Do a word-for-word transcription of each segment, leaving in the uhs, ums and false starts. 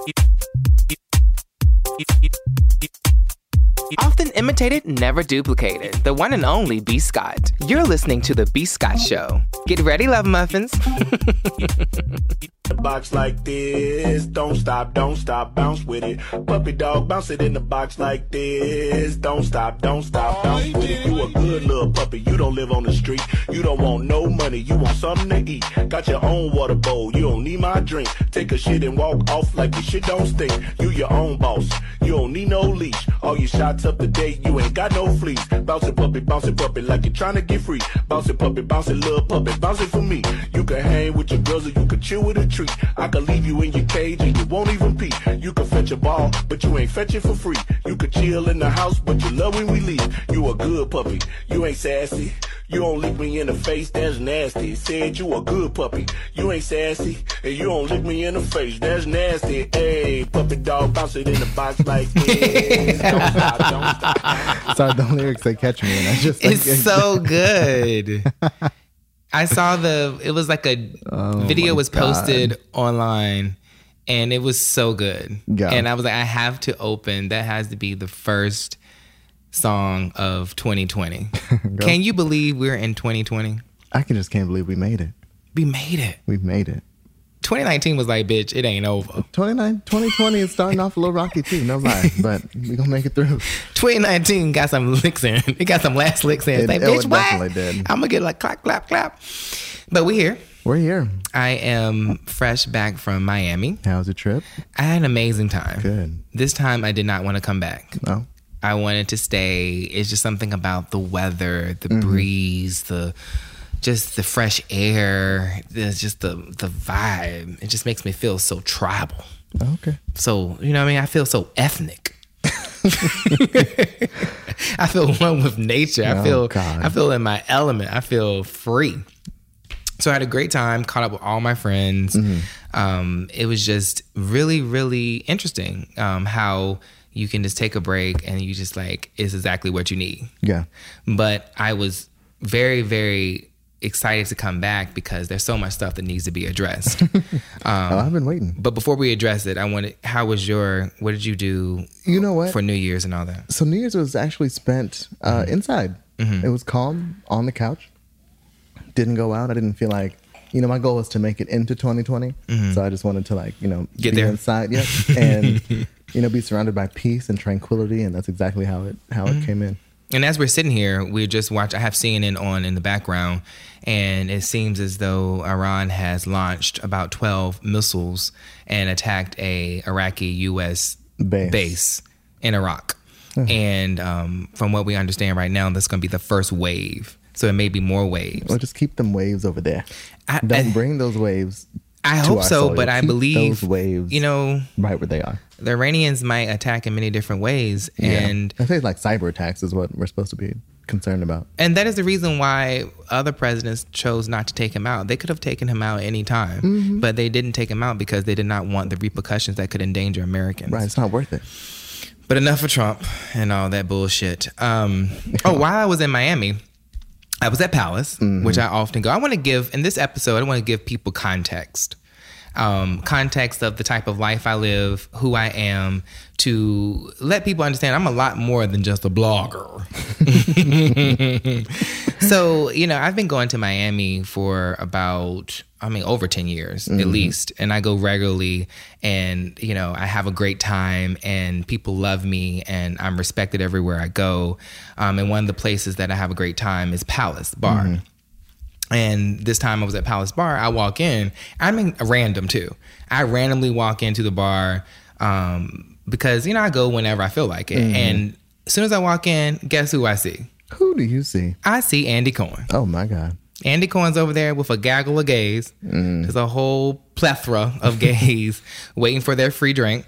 Often imitated, never duplicated. The one and only B. Scott. You're listening to The B. Scott Show. Get ready, love muffins. The box like this, don't stop, don't stop, bounce with it. Puppy dog, bounce it in the box like this. Don't stop, don't stop, bounce with it. You a good little puppy, you don't live on the street. You don't want no money, you want something to eat. Got your own water bowl, you don't need my drink. Take a shit and walk off like your shit don't stink. You your own boss, you don't need no leash. All your shots up to date, you ain't got no fleas. Bounce it puppy, bounce it puppy like you're trying to get free. Bounce it puppy, bounce it little puppy, bounce it for me. You can hang with your girls or you can chill with a treat. I can leave you in your cage and you won't even pee. You can fetch a ball, but you ain't fetch it for free. You can chill in the house, but you love when we leave. You a good puppy, you ain't sassy. You don't lick me in the face, that's nasty. Said you a good puppy, you ain't sassy. And you don't lick me in the face, that's nasty. Hey, puppy dog, bounce it in the box like this. Don't stop, don't stop. Sorry, the lyrics, they catch me. And I just like, It's so good. I saw the, it was like a Oh video my was posted God. online and it was so good. Yeah. And I was like, I have to open, that has to be the first song of twenty twenty. Can you believe we're in twenty twenty? I can just can't believe we made it. We made it. We made it. twenty nineteen was like, bitch, it ain't over. twenty-nine, twenty twenty is starting off a little rocky too, no lie. But we gonna make it through. twenty nineteen got some licks in. It got some last licks in. It- It's like, oh, bitch, it what? definitely did. I'm gonna get like clap, clap, clap. But we here. We're here. I am fresh back from Miami. How was your trip? I had an amazing time. Good. This time I did not want to come back. No. I wanted to stay. It's just something about the weather, the Mm-hmm. breeze, the just the fresh air. There's just the the vibe. It just makes me feel so tribal. Okay. So, you know what I mean? I feel so ethnic. I feel one with nature. I Oh, feel God. I feel in my element. I feel free. So I had a great time, caught up with all my friends. Mm-hmm. Um, it was just really, really interesting um, how you can just take a break and you just like, it's exactly what you need. Yeah. But I was very, very excited to come back because there's so much stuff that needs to be addressed. um, Oh, I've been waiting. but before we address it, I wanted, how was your, what did you do You know what? for New Year's and all that? So New Year's was actually spent uh, inside. It was calm on the couch. Didn't go out. I didn't feel like, you know, my goal was to make it into twenty twenty. So I just wanted to like, you know, Get be there. inside. Yeah. And, you know, be surrounded by peace and tranquility. And that's exactly how it, how it came in. And as we're sitting here, we just watch. I have C N N on in the background, and it seems as though Iran has launched about twelve missiles and attacked a Iraqi U S Base. base in Iraq. And um, from what we understand right now, that's going to be the first wave. So it may be more waves. Well, just keep them waves over there. I, Don't I, bring those waves. I to hope our so, soil. but I Keep believe those waves, you know, right where they are. the Iranians might attack in many different ways, and I think like cyber attacks is what we're supposed to be concerned about. And that is the reason why other presidents chose not to take him out. They could have taken him out any time, Mm-hmm. but they didn't take him out because they did not want the repercussions that could endanger Americans. Right, it's not worth it. But enough of Trump and all that bullshit. Um, oh, while I was in Miami, I was at Palace, Mm-hmm. which I often go. I want to give, in this episode, I want to give people context. Um, context of the type of life I live, who I am, to let people understand I'm a lot more than just a blogger. So, you know, I've been going to Miami for about, I mean, over ten years at least. And I go regularly and, you know, I have a great time and people love me and I'm respected everywhere I go. Um, and one of the places that I have a great time is Palace Bar. And this time I was at Palace Bar. I walk in. I'm in random too. I randomly walk into the bar um, because, you know, I go whenever I feel like it. And as soon as I walk in, guess who I see? Who do you see? I see Andy Cohen. Oh my God. Andy Cohen's over there with a gaggle of gays. There's a whole plethora of gays waiting for their free drink.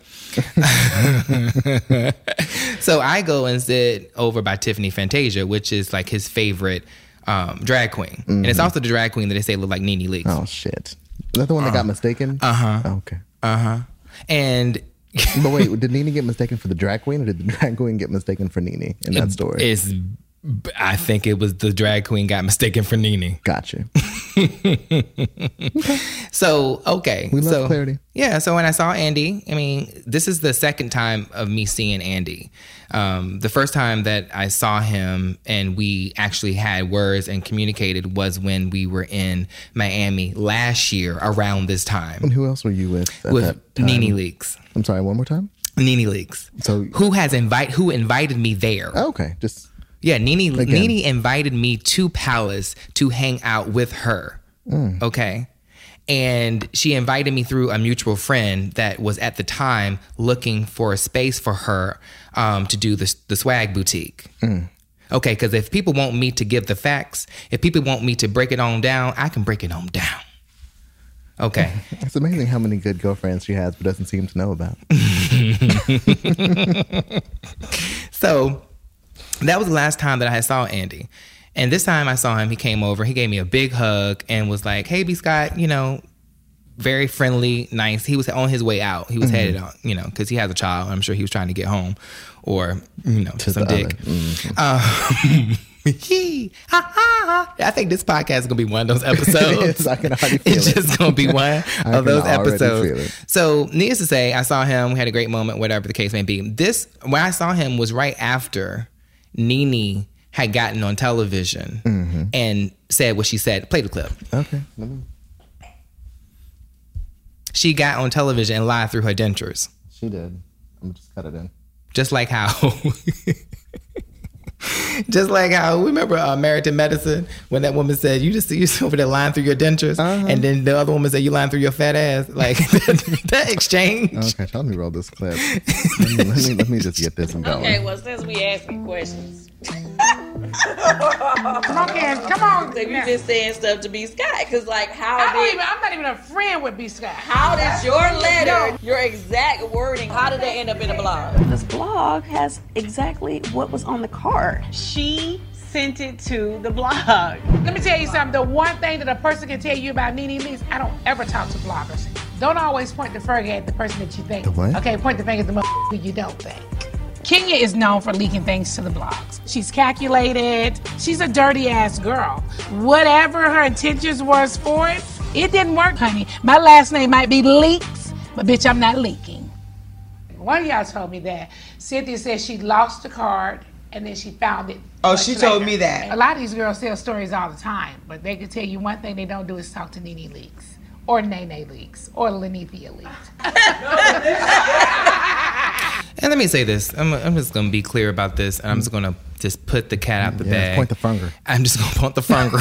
So I go and sit over by Tiffany Fantasia, which is like his favorite um, drag queen. And it's also the drag queen that they say look like Nene Leakes. Oh shit. Is that the one that got mistaken? Uh-huh. Oh, okay. Uh-huh. And But wait, did Nene get mistaken for the drag queen or did the drag queen get mistaken for Nene in that story? it's I think it was the drag queen got mistaken for Nene. Gotcha. Okay. So, okay. We love so, clarity. Yeah. So when I saw Andy, I mean, this is the second time of me seeing Andy. Um, the first time that I saw him and we actually had words and communicated was when we were in Miami last year around this time. And who else were you with at with that time? Nene Leakes. I'm sorry, one more time? Nene Leakes. So who has invite who invited me there? Oh, okay, just yeah. Nene Again. Nene invited me to Palace to hang out with her. Mm. Okay, and she invited me through a mutual friend that was at the time looking for a space for her um, to do the the swag boutique. Mm. Okay, because if people want me to give the facts, if people want me to break it on down, I can break it on down. Okay. It's amazing how many good girlfriends she has but doesn't seem to know about. So that was the last time that I saw Andy. And this time I saw him, he came over, he gave me a big hug and was like, hey, B. Scott, you know, very friendly, nice. He was on his way out. He was mm-hmm. headed out, you know, because he has a child. I'm sure he was trying to get home or, you know, to some dick. Mm-hmm. Uh, ha, ha. I think this podcast is gonna be one of those episodes. I can already feel it's it. just gonna be one of those episodes. Feel it. So, needless to say, I saw him. We had a great moment, whatever the case may be. This, when I saw him, was right after Nene had gotten on television mm-hmm. and said what she said. Play the clip. Okay. Let me... She got on television and lied through her dentures. She did. I'm gonna just cut it in. Just like how. Just like how, remember uh, Married to Medicine, when that woman said, you just you over there lying through your dentures, uh-huh. and then the other woman said, you lying through your fat ass. Like, that, that exchange. Okay, tell me roll this clip. Let me, let me, let me just get this one going. Okay, well, since we asking questions. Come on, Karen, come on. So you been saying stuff to B. Scott, because like, how I did... don't even, I'm not even a friend with B. Scott. How did your letter, your exact wording, how did that end up in a blog? This blog has exactly what was on the card. She sent it to the blog. Let me tell you something. The one thing that a person can tell you about Nene Leakes, I don't ever talk to bloggers. Don't always point the finger at the person that you think. The what? Okay, point the finger at the motherfucker you don't think. Kenya is known for leaking things to the blogs. She's calculated. She's a dirty ass girl. Whatever her intentions was for it, it didn't work, honey. My last name might be Leaks, but bitch, I'm not leaking. One of y'all told me that. Cynthia said she lost the card and then she found it. Oh, she told later. me that. A lot of these girls tell stories all the time, but they can tell you one thing they don't do is talk to Nene Leakes. Or Nene Leakes. Or Lenethia Leakes. And let me say this. I'm, I'm just going to be clear about this. And I'm just going to just put the cat out the yeah, bag. Point the finger. I'm just going to point the finger.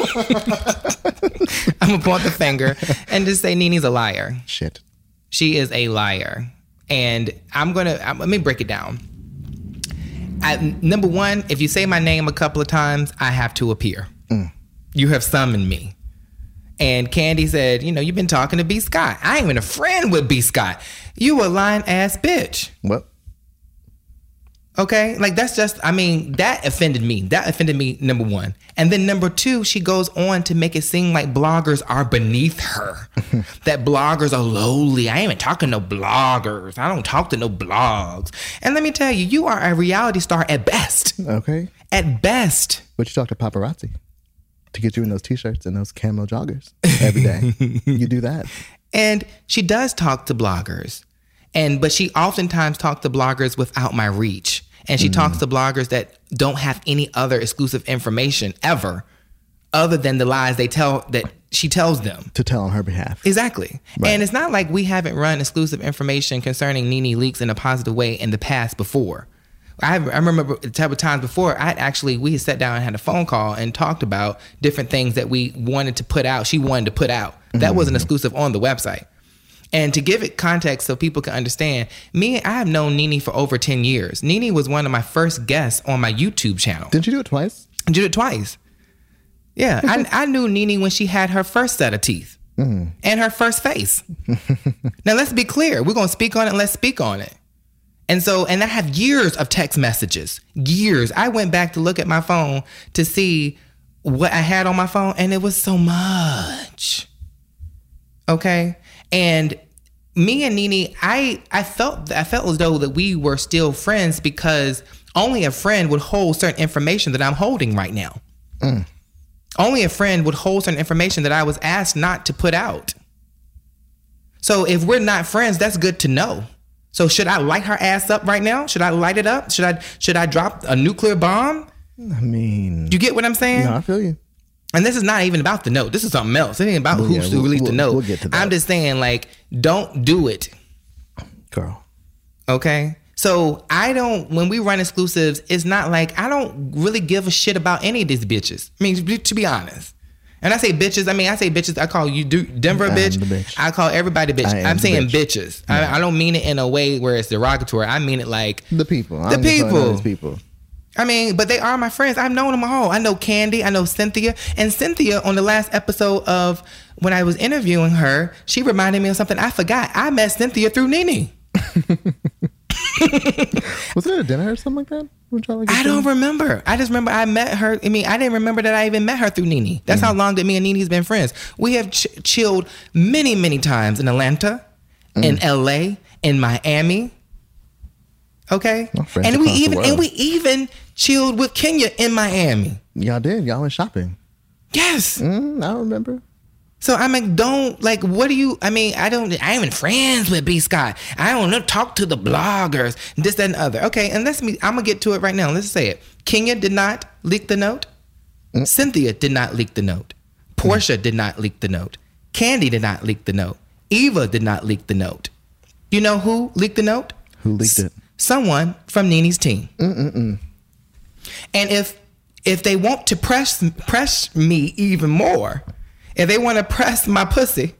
I'm going to point the finger and just say Nene's a liar. Shit. She is a liar. And I'm going to, let me break it down. I, number one, if you say my name a couple of times, I have to appear. Mm. You have summoned me. And Candy said, you know, you've been talking to B. Scott. I ain't even a friend with B. Scott. You a lying ass bitch. What? Okay? Like, that's just, I mean, that offended me. That offended me, number one. And then number two, she goes on to make it seem like bloggers are beneath her. That bloggers are lowly. I ain't even talking to bloggers. I don't talk to no blogs. And let me tell you, you are a reality star at best. Okay. At best. But you talk to paparazzi to get you in those t-shirts and those camo joggers every day. You do that. And she does talk to bloggers. And but she oftentimes talks to bloggers without my reach. And she mm. talks to bloggers that don't have any other exclusive information ever other than the lies they tell that she tells them. To tell on her behalf. Exactly. Right. And it's not like we haven't run exclusive information concerning Nene Leakes in a positive way in the past before. I, I remember the type of times before, I actually, we had sat down and had a phone call and talked about different things that we wanted to put out. She wanted to put out. That mm-hmm. wasn't exclusive on the website. And to give it context so people can understand, me, I have known Nene for over ten years. Nene was one of my first guests on my YouTube channel. Didn't you do it twice? I did it twice. Yeah, I, I knew Nene when she had her first set of teeth mm. and her first face. Now, let's be clear. We're going to speak on it and let's speak on it. And so, and I have years of text messages, years. I went back to look at my phone to see what I had on my phone, and it was so much. Okay? And me and Nene, I, I felt I felt as though that we were still friends because only a friend would hold certain information that I'm holding right now. Mm. Only a friend would hold certain information that I was asked not to put out. So if we're not friends, that's good to know. So should I light her ass up right now? Should I light it up? Should I should I drop a nuclear bomb? I mean, you get what I'm saying? No, I feel you. And this is not even about the note. This is something else. It ain't about well, who yeah, should we'll, release we'll, the note. We'll get to that. I'm just saying, like, don't do it, girl. Okay. So I don't. When we run exclusives, it's not like I don't really give a shit about any of these bitches. I mean, to be honest. And I say bitches, I mean, I say bitches, I call you Denver a bitch. bitch. I call everybody bitch. I'm saying bitch. bitches. Yeah. I, I don't mean it in a way where it's derogatory. I mean it like... The people. The I'm people. people. I mean, but they are my friends. I've known them all. I know Candy. I know Cynthia. And Cynthia, on the last episode of when I was interviewing her, she reminded me of something I forgot. I met Cynthia through Nene. Was it a dinner or something like that? Like I don't remember. I just remember I met her. I mean, I didn't remember that I even met her through Nene. That's mm. how long that me and Nene's been friends. We have ch- chilled many, many times in Atlanta, mm. in L A, in Miami. Okay, and we even and we even chilled with Kenya in Miami. Y'all did. Y'all went shopping. Yes, mm, I remember. So I mean, don't like. What do you? I mean, I don't. I ain't even friends with B. Scott. I don't know. Talk to the bloggers. This, that, and other. Okay, and let's me. I'm gonna get to it right now. Let's say it. Kenya did not leak the note. Mm. Cynthia did not leak the note. Portia mm. did not leak the note. Candy did not leak the note. Eva did not leak the note. You know who leaked the note? Who leaked S- it? Someone from Nene's team. Mm-mm-mm. And if if they want to press press me even more. If they want to press my pussy,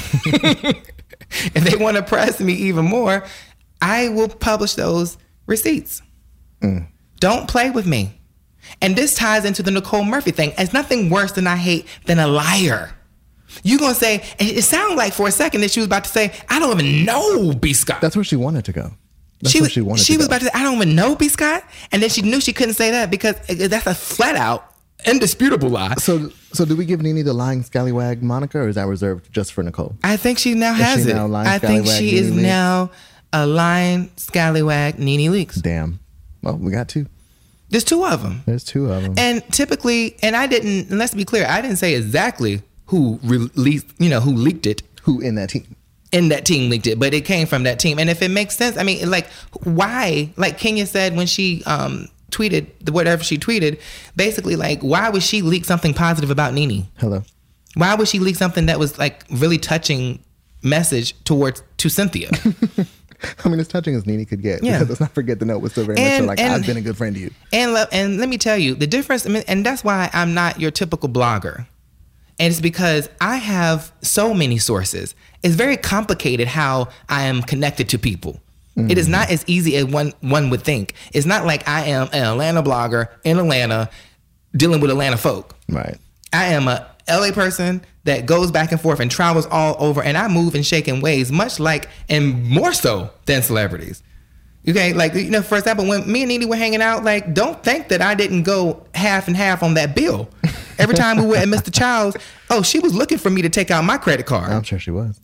if they want to press me even more, I will publish those receipts. Mm. Don't play with me. And this ties into the Nicole Murphy thing. It's nothing worse than I hate than a liar. You're going to say, it sounded like for a second that she was about to say, I don't even know B. Scott. That's where she wanted to go. That's she, where she wanted she to was go. about to say, I don't even know B. Scott. And then she knew she couldn't say that because that's a flat out indisputable lie. So, so do we give Nene the lying scallywag moniker, or is that reserved just for Nicole? I think she now is has she it. Now lying I think she Nene is Leakes? now a lying scallywag Nene Leakes. Damn. Well, we got two. There's two of them. There's two of them. And typically, and I didn't. And let's be clear, I didn't say exactly who released, you know, who leaked it. Who in that team? In that team leaked it, but it came from that team. And if it makes sense, I mean, like, why? Like Kenya said when she um. tweeted whatever she tweeted, basically like, why would she leak something positive about Nene? Hello. Why would she leak something that was like really touching message towards to Cynthia? I mean, as touching as Nene could get. Yeah. Because let's not forget the note was still very and, much so like, and, I've been a good friend to you. And and let me tell you the difference, I mean, and that's why I'm not your typical blogger. And it's because I have so many sources. It's very complicated how I am connected to people. Mm-hmm. It is not as easy as one one would think. It's not like I am an Atlanta blogger in Atlanta dealing with Atlanta folk. Right. I am a L A person that goes back and forth and travels all over, and I move and shake in ways much like, and more so than celebrities. Okay, like, you know, for example, when me and Nene were hanging out, like, don't think that I didn't go half and half on that bill. Every time we were at Mister Child's, oh, she was looking for me to take out my credit card. I'm sure she was.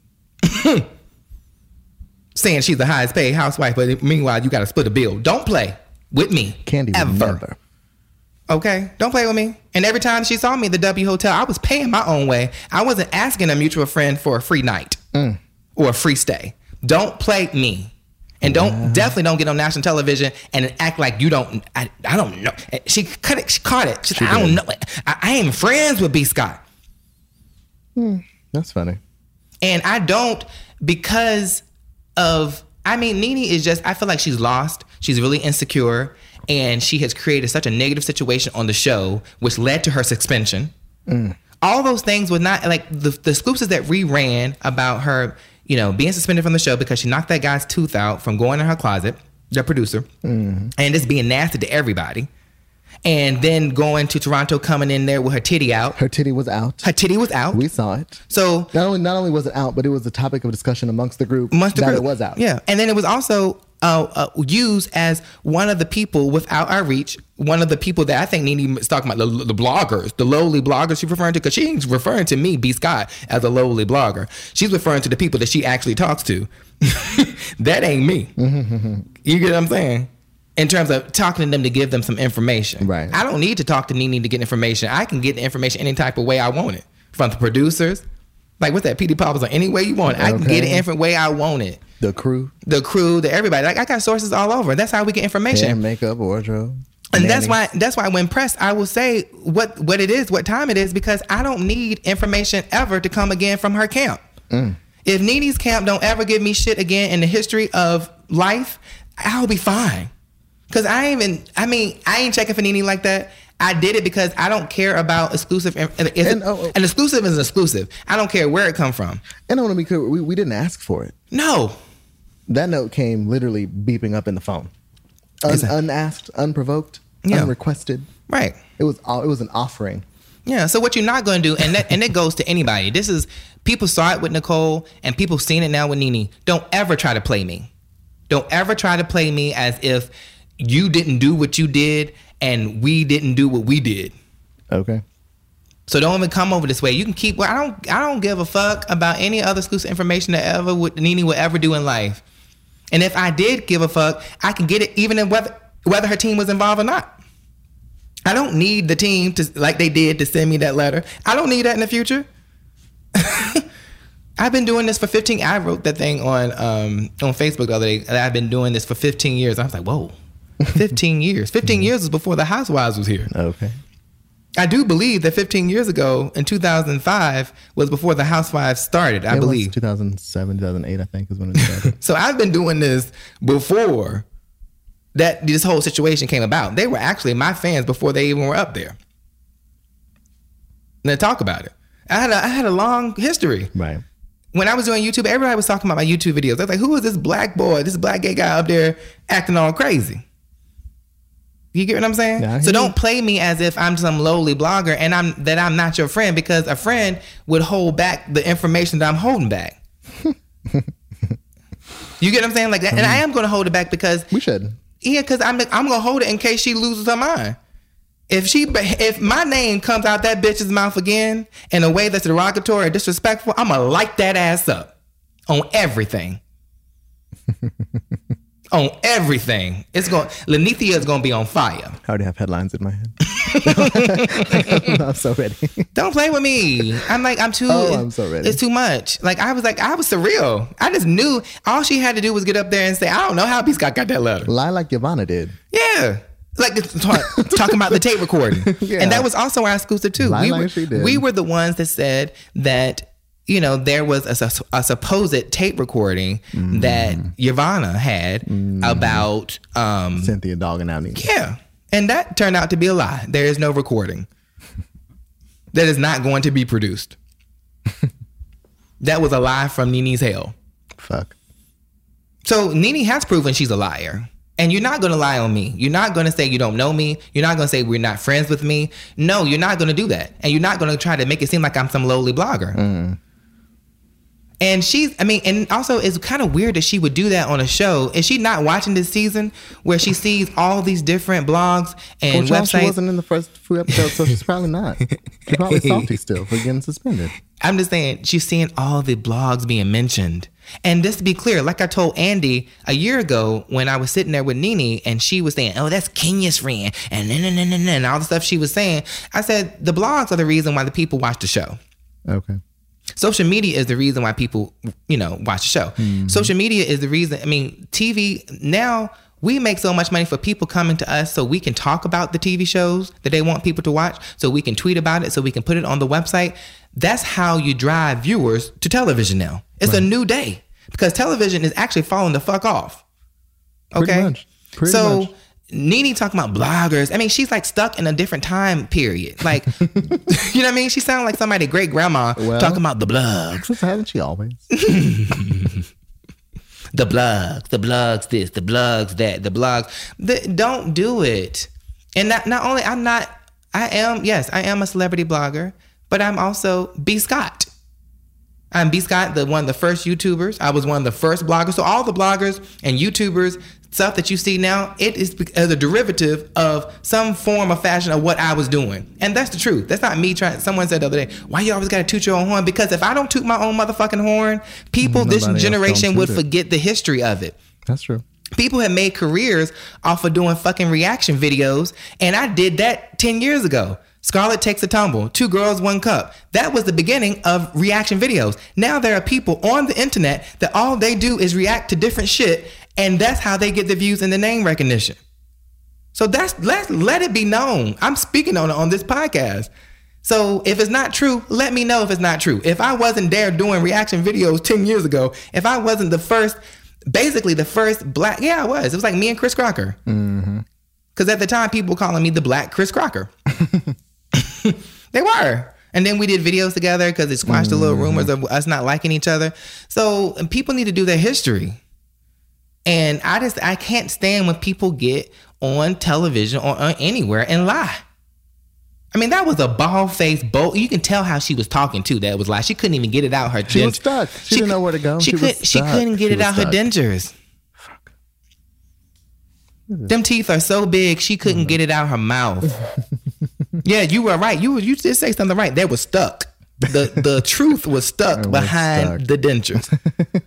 Saying she's the highest paid housewife, but meanwhile, you got to split a bill. Don't play with me. Candy would never. Okay? Don't play with me. And every time she saw me at the W Hotel, I was paying my own way. I wasn't asking a mutual friend for a free night mm. or a free stay. Don't play me. And don't yeah. definitely don't get on national television and act like you don't. I, I don't know. She cut it. She caught it. She she said, I don't know. I, I ain't friends with B. Scott. Hmm. That's funny. And I don't because of. I mean, Nene is just. I feel like she's lost. She's really insecure, and she has created such a negative situation on the show, which led to her suspension. Mm. All those things were not like the the scoops that we ran about her. You know, being suspended from the show because she knocked that guy's tooth out from going in her closet, the producer, mm-hmm. and just being nasty to everybody. And then going to Toronto, coming in there with her titty out. Her titty was out. Her titty was out. We saw it. So not only not only was it out, but it was a topic of discussion amongst the group amongst the that group. It was out. Yeah, and then it was also uh, uh, used as one of the people without our reach. One of the people that I think Nene is talking about, the, the bloggers, the lowly bloggers she's referring to, because she ain't referring to me, B. Scott, as a lowly blogger. She's referring to the people that she actually talks to. That ain't me. Mm-hmm. You get what I'm saying? in terms of talking to them to give them some information. Right. I don't need to talk to Nene to get information. I can get the information any type of way I want it. From the producers. Like, what's that? P D Poppers, or any way you want it. I can Okay. get it any way I want it. The crew. The crew, the everybody. Like, I got sources all over. That's how we get information. Hair, makeup, wardrobe. And that's nanny. why that's why when pressed, I will say what what it is, what time it is, because I don't need information ever to come again from her camp. Mm. If Nene's camp don't ever give me shit again in the history of life, I'll be fine. Cause I ain't even I mean, I ain't checking for Nene like that. I did it because I don't care about exclusive. And, And, oh, an exclusive is an exclusive. I don't care where it come from. And I want to be clear, we, we didn't ask for it. No. That note came literally beeping up in the phone. Un, Is it- unasked, unprovoked, Yeah. unrequested. Right. It was all, it was an offering. Yeah. So what you're not going to do, and that and it goes to anybody. This is people saw it with Nicole, and people seen it now with Nene. Don't ever try to play me. Don't ever try to play me as if you didn't do what you did and we didn't do what we did. Okay. So don't even come over this way. You can keep. Well, I don't. I don't give a fuck about any other exclusive information that ever would Nene would ever do in life. And if I did give a fuck, I can get it even if whether whether her team was involved or not. I don't need the team to like they did to send me that letter. I don't need that in the future. I've been doing this for fifteen. I wrote that thing on um, on Facebook the other day. I've been doing this for fifteen years. I was like, whoa, fifteen years. fifteen years was before the Housewives was here. Okay. I do believe that fifteen years ago in two thousand five was before the Housewives started. I It was believe. two thousand seven, two thousand eight, I think, is when it started. So I've been doing this before that this whole situation came about. They were actually my fans before they even were up there. Now talk about it. I had a, I had a long history. Right. When I was doing YouTube, everybody was talking about my YouTube videos. I was like, who is this black boy, this black gay guy up there acting all crazy? You get what I'm saying? Yeah, I So hear don't you. play me as if I'm some lowly blogger and I'm that I'm not your friend, because a friend would hold back the information that I'm holding back. You get what I'm saying? Like that, and I am going to hold it back because We should. yeah, because I'm I'm going to hold it in case she loses her mind. If she if my name comes out that bitch's mouth again in a way that's derogatory or disrespectful, I'm gonna light that ass up on everything. On everything. It's going Lenithia is gonna be on fire. I already have headlines in my head. I'm so ready. Don't play with me. I'm like, I'm too Oh, I'm so ready. It's too much. Like I was like, I was surreal. I just knew all she had to do was get up there and say, I don't know how B Scott got that letter. Lie like Yvonne did. Yeah. Like talk, talking about the tape recording. Yeah. And that was also our exclusive too. Lie we, like were, she did. we were the ones that said that, you know, there was a, su- a supposed tape recording Mm. that Yvonne had Mm. about, um, Cynthia dogging out Nene. yeah. And that turned out to be a lie. There is no recording. That is not going to be produced. That was a lie from Nene's hell. Fuck. So Nene has proven she's a liar. And you're not going to lie on me. You're not going to say you don't know me. You're not going to say we're not friends with me. No, you're not going to do that. And you're not going to try to make it seem like I'm some lowly blogger. Mm. And she's, I mean, and also it's kind of weird that she would do that on a show. Is she not watching this season where she sees all these different blogs and Well, John, she websites? wasn't in the first few episodes, so she's probably not. She's probably salty still for getting suspended. I'm just saying, she's seeing all the blogs being mentioned. And just to be clear, like I told Andy a year ago when I was sitting there with Nene and she was saying, oh, that's Kenya's friend, and nah, nah, nah, nah, nah, and all the stuff she was saying, I said, the blogs are the reason why the people watch the show. Okay. Social media is the reason why people, you know, watch the show. Mm-hmm. Social media is the reason, I mean, T V, now we make so much money for people coming to us so we can talk about the T V shows that they want people to watch, so we can tweet about it, so we can put it on the website. That's how you drive viewers to television now. It's Right. a new day because television is actually falling the fuck off. Pretty Okay? much. Pretty so much. Nene talking about bloggers. I mean, she's like stuck in a different time period. Like, you know what I mean? She sounded like somebody great grandma Well- talking about the blogs. Sister, hasn't she always? The blogs, the blogs this, the blogs that, the blogs. The, don't do it. And not, not only, I'm not, I am, yes, I am a celebrity blogger, but I'm also B. Scott. I'm B. Scott, the one of the first YouTubers. I was one of the first bloggers. So all the bloggers and YouTubers, stuff that you see now, it is as a derivative of some form of fashion of what I was doing. And that's the truth. That's not me trying. Someone said the other day, why you always got to toot your own horn? Because if I don't toot my own motherfucking horn, people Nobody this else generation gonna would toot it. forget the history of it. That's true. People have made careers off of doing fucking reaction videos, and I did that ten years ago. Scarlett Takes a Tumble, Two Girls, One Cup. That was the beginning of reaction videos. Now there are people on the internet that all they do is react to different shit, and that's how they get the views and the name recognition. So that's let let it be known. I'm speaking on it on this podcast. So if it's not true, let me know if it's not true. If I wasn't there doing reaction videos ten years ago, if I wasn't the first, basically the first black, yeah, I was. It was like me and Chris Crocker. Mm-hmm. Because at the time, people were calling me the black Chris Crocker. They were. And then we did videos together because it squashed mm-hmm. the little rumors of us not liking each other. So and people need to do their history. And I just, I can't stand when people get on television or on anywhere and lie. I mean, that was a bald-faced, bold. You can tell how she was talking too. That was like she couldn't even get it out her. She dent- was stuck. She, she didn't know where to go. She, she, could, she couldn't get she it out stuck. Her dentures. Fuck. Them teeth are so big she couldn't mm. get it out her mouth. Yeah, you were right. You you did say something right. They were stuck. The the truth was stuck behind stuck. The dentures.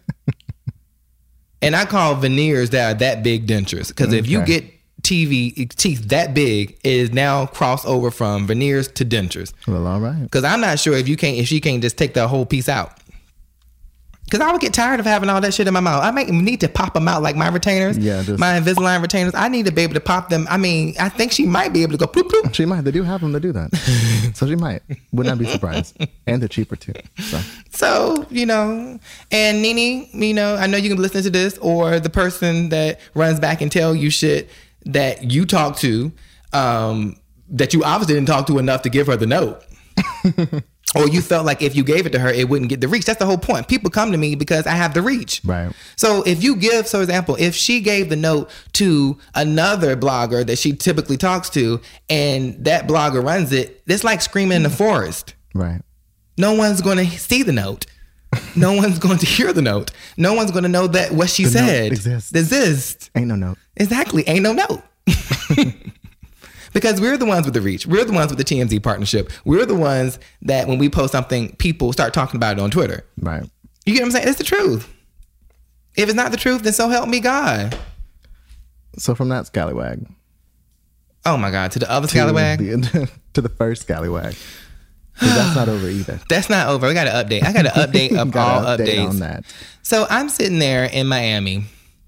And I call veneers that are that big dentures because okay. if you get T V teeth that big, it is now crossed over from veneers to dentures. Well, all right. Because I'm not sure if you can't, if she can't just take the whole piece out. Because I would get tired of having all that shit in my mouth. I might need to pop them out like my retainers, yeah, just, my Invisalign retainers. I need to be able to pop them. I mean, I think she might be able to go bloop bloop. She might. They do have them to do that, so she might. Would not be surprised, and they're cheaper too. So. So, you know, and Nene, you know, I know you can listen to this, or the person that runs back and tell you shit that you talk to, um, that you obviously didn't talk to enough to give her the note. Or you felt like if you gave it to her, it wouldn't get the reach. That's the whole point. People come to me because I have the reach. Right. So if you give, for example, if she gave the note to another blogger that she typically talks to, and that blogger runs it, it's like screaming in the forest. Right. No one's going to see the note. No one's going to hear the note. No one's going to know that what she the said note exists. exists. Ain't no note. Exactly. Ain't no note. Because we're the ones with the reach. We're the ones with the T M Z partnership. We're the ones that when we post something, people start talking about it on Twitter. Right. You get what I'm saying? It's the truth. If it's not the truth, then so help me God. So from that scallywag. Oh my God. To the other to scallywag? The, to the first scallywag. That's not over either. That's not over. We got to update. I got to update up all update updates. On that. So I'm sitting there in Miami.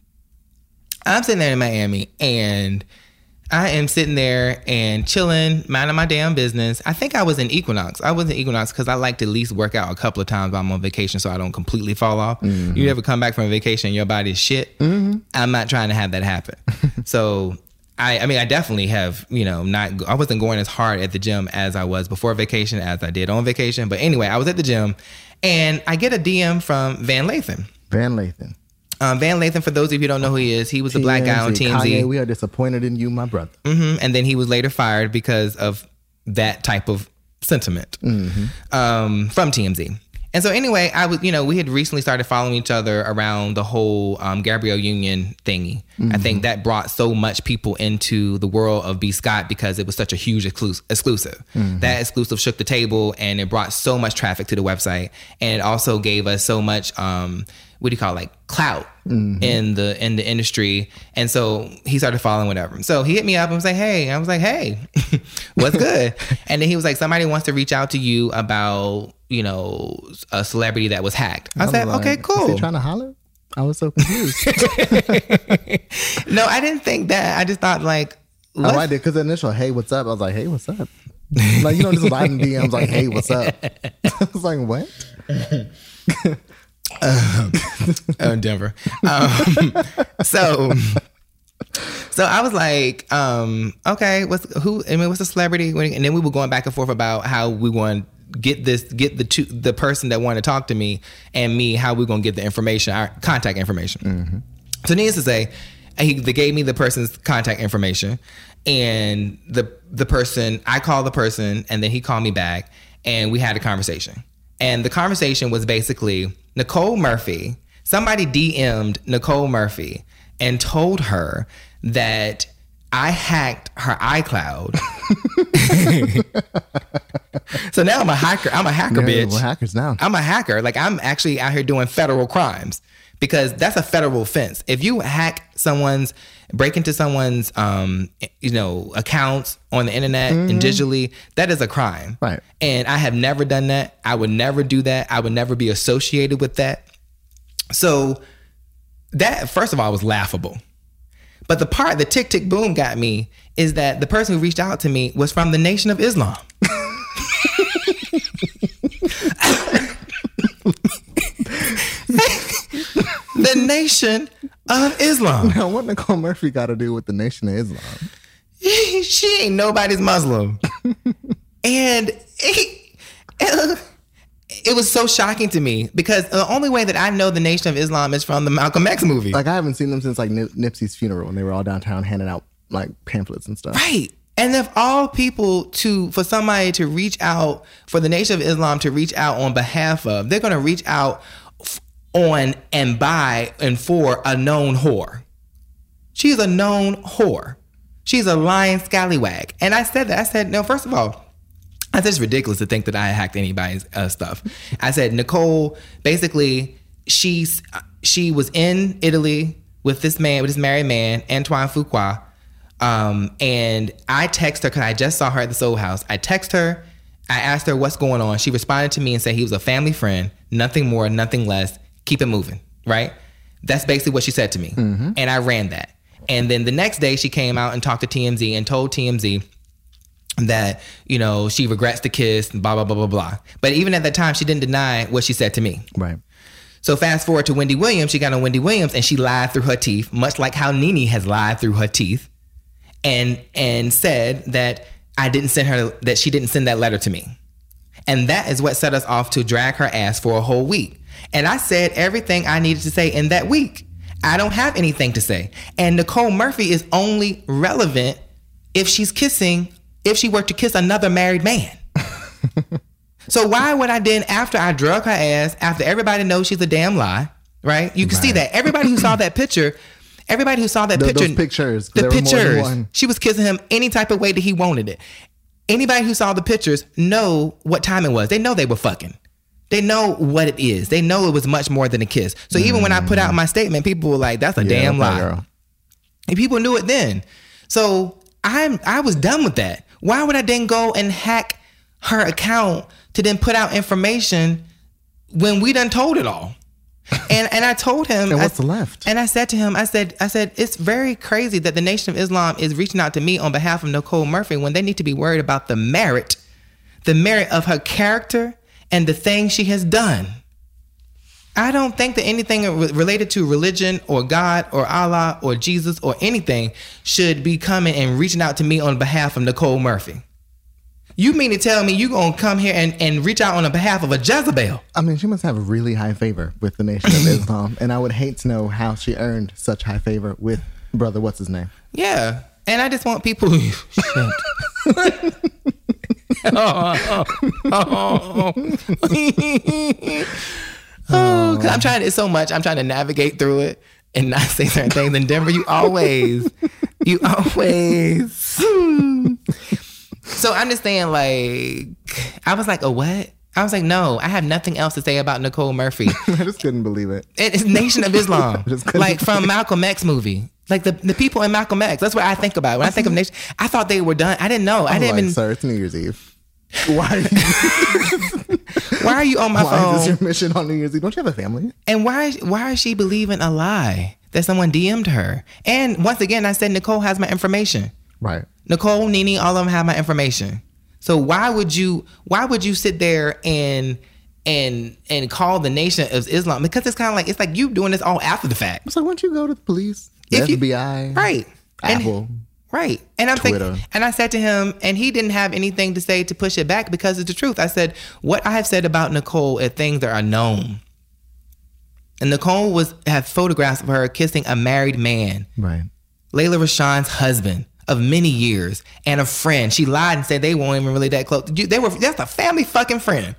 I'm sitting there in Miami and I am sitting there and chilling, minding my damn business. I think I was in Equinox. I was in Equinox because I like to at least work out a couple of times while I'm on vacation so I don't completely fall off. Mm-hmm. You ever come back from a vacation and your body's shit? Mm-hmm. I'm not trying to have that happen. So, I, I mean, I definitely have, you know, not, I wasn't going as hard at the gym as I was before vacation as I did on vacation. But anyway, I was at the gym and I get a D M from Van Lathan. Van Lathan. Um, Van Lathan, for those of you who don't know who he is, he was the black guy on T M Z. Kanye, we are disappointed in you, my brother. Mm-hmm. And then he was later fired because of that type of sentiment mm-hmm. um, from T M Z. And so anyway, I was, you know, we had recently started following each other around the whole um, Gabrielle Union thingy. Mm-hmm. I think that brought so much people into the world of B. Scott because it was such a huge exclus- exclusive. Mm-hmm. That exclusive shook the table and it brought so much traffic to the website. And it also gave us so much, um, what do you call it, like clout mm-hmm. in the in the industry. And so he started following whatever. So he hit me up and was like, hey, I was like, hey, what's good? And then he was like, somebody wants to reach out to you about, you know, a celebrity that was hacked. I, I said, like, okay, cool. Is he trying to holler? I was so confused. No, I didn't think that. I just thought like, oh, I did, because the initial, hey, what's up? I was like, hey, what's up? Like, you know, just sliding D Ms like, hey, what's up? I was like, what? um, oh, Denver. Um, so, so I was like, um, okay, what's who? I mean, what's the celebrity? And then we were going back and forth about how we want to get this, get the two, the person that wanted to talk to me and me, how we're gonna get the information, our contact information. Mm-hmm. So, needless to say, he they gave me the person's contact information, and the the person I called the person, and then he called me back, and we had a conversation. And the conversation was basically Nicole Murphy. Somebody D M'd Nicole Murphy and told her that I hacked her iCloud. So now I'm a hacker. I'm a hacker, yeah, bitch. We're hackers now. I'm a hacker. Like, I'm actually out here doing federal crimes because that's a federal offense. If you hack someone's break into someone's um you know accounts on the internet mm-hmm. and digitally, that is a crime. Right. And I have never done that. I would never do that. I would never be associated with that. So that, first of all, was laughable. But the part that tick tick boom got me is that the person who reached out to me was from the Nation of Islam. The Nation of Islam. Now, what Nicole Murphy got to do with the Nation of Islam? She ain't nobody's Muslim. And it, it, it was so shocking to me because the only way that I know the Nation of Islam is from the Malcolm X movie. Like, I haven't seen them since like Nip- Nipsey's funeral when they were all downtown handing out like pamphlets and stuff. Right. And if all people to, for somebody to reach out, for the Nation of Islam to reach out on behalf of, they're going to reach out on and by and for a known whore. She's a known whore. She's a lying scallywag. And I said that. I said, no, first of all, I said it's ridiculous to think that I hacked anybody's uh, stuff. I said, Nicole, basically, she's she was in Italy with this man, with this married man, Antoine Fuqua. Um, and I text her because I just saw her at the Soul House. I text her. I asked her what's going on. She responded to me and said he was a family friend, nothing more, nothing less. Keep it moving, right? That's basically what she said to me. Mm-hmm. And I ran that. And then the next day she came out and talked to T M Z and told T M Z that, you know, she regrets the kiss and blah, blah, blah, blah, blah. But even at that time, she didn't deny what she said to me. Right. So fast forward to Wendy Williams. She got on Wendy Williams and she lied through her teeth, much like how Nene has lied through her teeth, and and said that I didn't send her, that she didn't send that letter to me. And that is what set us off to drag her ass for a whole week. And I said everything I needed to say in that week. I don't have anything to say. And Nicole Murphy is only relevant if she's kissing, if she were to kiss another married man. So why would I then, after I drug her ass, after everybody knows she's a damn lie, right? You can right. see that. Everybody who saw that picture, everybody who saw that the, picture. Those pictures. The pictures. She was kissing him any type of way that he wanted it. Anybody who saw the pictures know what time it was. They know they were fucking. They know what it is. They know it was much more than a kiss. So even mm. when I put out my statement, people were like, that's a yeah, damn lie. Girl. And people knew it then. So I'm, I was done with that. Why would I then go and hack her account to then put out information when we done told it all? And and I told him, and what's I, left? And I said to him, I said, I said, it's very crazy that the Nation of Islam is reaching out to me on behalf of Nicole Murphy when they need to be worried about the merit, the merit of her character and the thing she has done. I don't think that anything re- related to religion or God or Allah or Jesus or anything should be coming and reaching out to me on behalf of Nicole Murphy. You mean to tell me you gonna come here and, and reach out on the behalf of a Jezebel? I mean, she must have really high favor with the Nation of Islam. And I would hate to know how she earned such high favor with brother, what's his name? Yeah. And I just want people who... Shit. oh, oh, oh, oh. Oh, cause I'm trying to, it's so much. I'm trying to navigate through it and not say certain things. In Denver, you always, you always. So I understand, like, I was like, a what? I was like, no, I have nothing else to say about Nicole Murphy. I just couldn't believe it. It's Nation of Islam, like from Malcolm X movie. Like the, the people in Malcolm X. That's what I think about. When I think of Nation, I thought they were done. I didn't know. I didn't like, even. Sir, it's New Year's Eve. Why? Are you... why are you on my why phone? Why is this your mission on New Year's Eve? Don't you have a family? And why? Why is she believing a lie that someone D M'd her? And once again, I said Nicole has my information. Right. Nicole, Nene, all of them have my information. So why would you? Why would you sit there and and and call the Nation of Islam? Because it's kind of like it's like you doing this all after the fact. So why don't you go to the police, the if F B I, you, right? Apple. And, Right. And I'm Twitter. thinking, and I said to him, and he didn't have anything to say to push it back because it's the truth. I said, what I have said about Nicole are things that are known. And Nicole was had photographs of her kissing a married man. Right. Layla Rashawn's husband of many years and a friend. She lied and said they weren't even really that close. They were, that's a family fucking friend.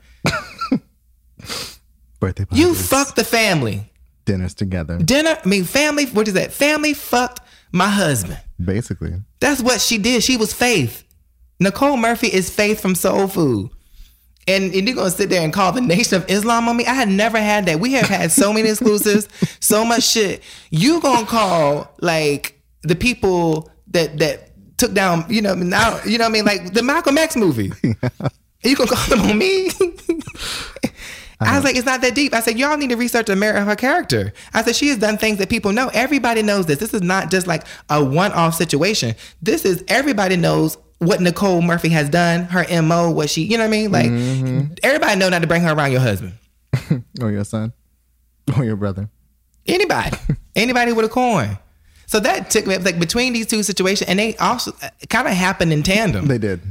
Birthday parties. You fucked the family. Dinners together. Dinner, I mean, family, what is that? Family fucked my husband. Basically. That's what she did. She was Faith. Nicole Murphy is Faith from Soul Food. And, and you're going to sit there and call the Nation of Islam on me? I had never had that. We have had so many exclusives, so much shit. You going to call, like, the people that that took down, you know, now, you know what I mean? Like, the Malcolm X movie. You going to call them on me? I, I was like, it's not that deep. I said, y'all need to research the merit of her character. I said, she has done things that people know. Everybody knows this. This is not just like a one-off situation. This is, everybody knows what Nicole Murphy has done, her M O, what she, you know what I mean? Like, mm-hmm. everybody know not to bring her around your husband. Or your son. Or your brother. Anybody. Anybody with a coin. So that took me, like, between these two situations, and they also kind of happened in tandem. They did.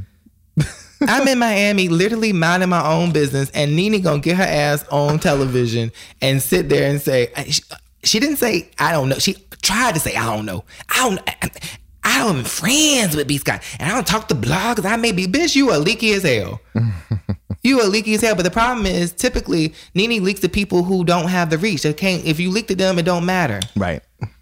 I'm in Miami, literally minding my own business, and Nene gonna get her ass on television and sit there and say, she, she didn't say, I don't know. She tried to say, I don't know. I don't I, I don't even friends with B. Scott, and I don't talk to blogs. I may be, bitch, you are leaky as hell. You are leaky as hell. But the problem is, typically, Nene leaks to people who don't have the reach. They can't, if you leak to them, it don't matter. Right.